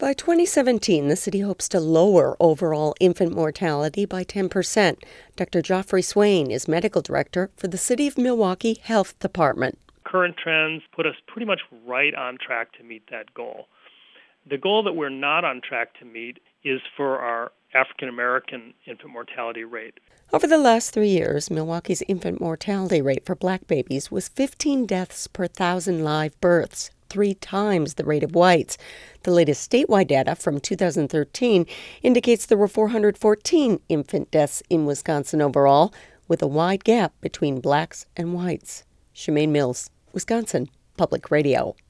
By 2017, the city hopes to lower overall infant mortality by 10%. Dr. Geoffrey Swain is medical director for the City of Milwaukee Health Department. Current trends put us pretty much right on track to meet that goal. The goal that we're not on track to meet is for our African American infant mortality rate. Over the last 3 years, Milwaukee's infant mortality rate for black babies was 15 deaths per 1,000 live births, 3 times the rate of whites. The latest statewide data from 2013 indicates there were 414 infant deaths in Wisconsin overall, with a wide gap between blacks and whites. Shemaine Mills, Wisconsin Public Radio.